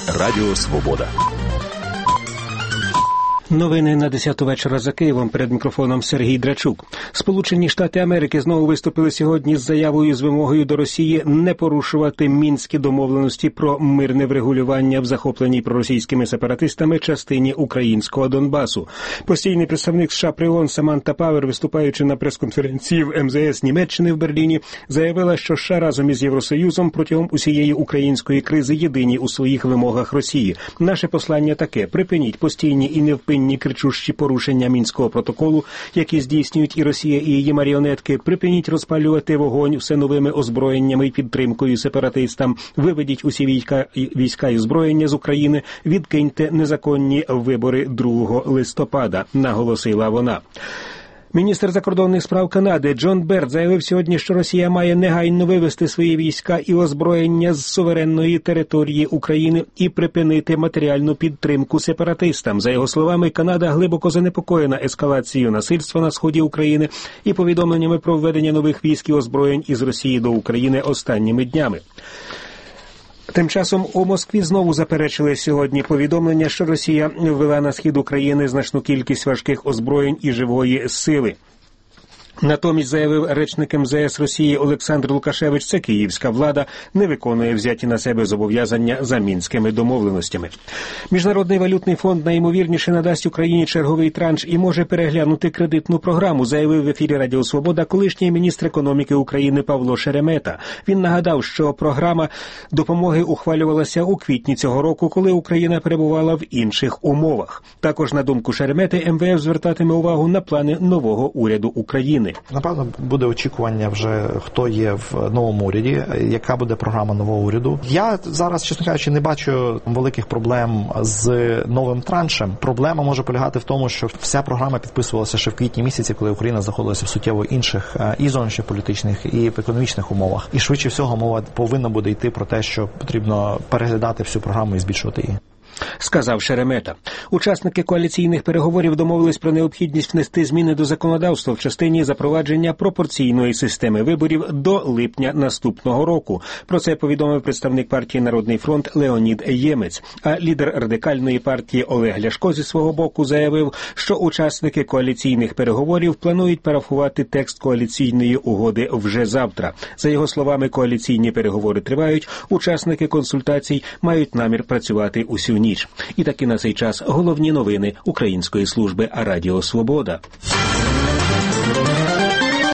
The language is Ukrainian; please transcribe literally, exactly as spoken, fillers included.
Радіо Свобода. Новини на десяту вечора за Києвом. Перед мікрофоном Сергій Драчук. Сполучені Штати Америки знову виступили сьогодні з заявою з вимогою до Росії не порушувати мінські домовленості про мирне врегулювання в захопленій проросійськими сепаратистами частині українського Донбасу. Постійний представник США при ООН Саманта Павер, виступаючи на прес-конференції в ем зе ес Німеччини в Берліні, заявила, що США разом із Євросоюзом протягом усієї української кризи єдині у своїх вимогах Росії. Наше послання таке: припиніть постійні і невпинні кричущі порушення Мінського протоколу, які здійснюють і Росія, і її маріонетки. Припиніть розпалювати вогонь все новими озброєннями і підтримкою сепаратистам. Виведіть усі війська, війська і озброєння з України. Відкиньте незаконні вибори другого листопада, наголосила вона. Міністр закордонних справ Канади Джон Берд заявив сьогодні, що Росія має негайно вивести свої війська і озброєння з суверенної території України і припинити матеріальну підтримку сепаратистам. За його словами, Канада глибоко занепокоєна ескалацією насильства на сході України і повідомленнями про введення нових військ і озброєнь із Росії до України останніми днями. Тим часом у Москві знову заперечили сьогодні повідомлення, що Росія ввела на схід України значну кількість важких озброєнь і живої сили. Натомість, заявив речник ем зе ес Росії Олександр Лукашевич, це київська влада не виконує взяті на себе зобов'язання за мінськими домовленостями. Міжнародний валютний фонд найімовірніше надасть Україні черговий транш і може переглянути кредитну програму, заявив в ефірі Радіо Свобода колишній міністр економіки України Павло Шеремета. Він нагадав, що програма допомоги ухвалювалася у квітні цього року, коли Україна перебувала в інших умовах. Також, на думку Шеремети, ем ве еф звертатиме увагу на плани нового уряду України. Напевно, буде очікування вже, хто є в новому уряді, яка буде програма нового уряду. Я зараз, чесно кажучи, не бачу великих проблем з новим траншем. Проблема може полягати в тому, що вся програма підписувалася ще в квітні місяці, коли Україна знаходилася в суттєво інших і зовнішньополітичних, і в економічних умовах. І швидше всього мова повинна буде йти про те, що потрібно переглядати всю програму і збільшувати її, сказав Шеремета. Учасники коаліційних переговорів домовились про необхідність внести зміни до законодавства в частині запровадження пропорційної системи виборів до липня наступного року. Про це повідомив представник партії «Народний фронт» Леонід Ємець. А лідер радикальної партії Олег Ляшко зі свого боку заявив, що учасники коаліційних переговорів планують парафувати текст коаліційної угоди вже завтра. За його словами, коаліційні переговори тривають, учасники консультацій мають намір працювати усю ніч. І таки на цей час головні новини Української служби Радіо Свобода.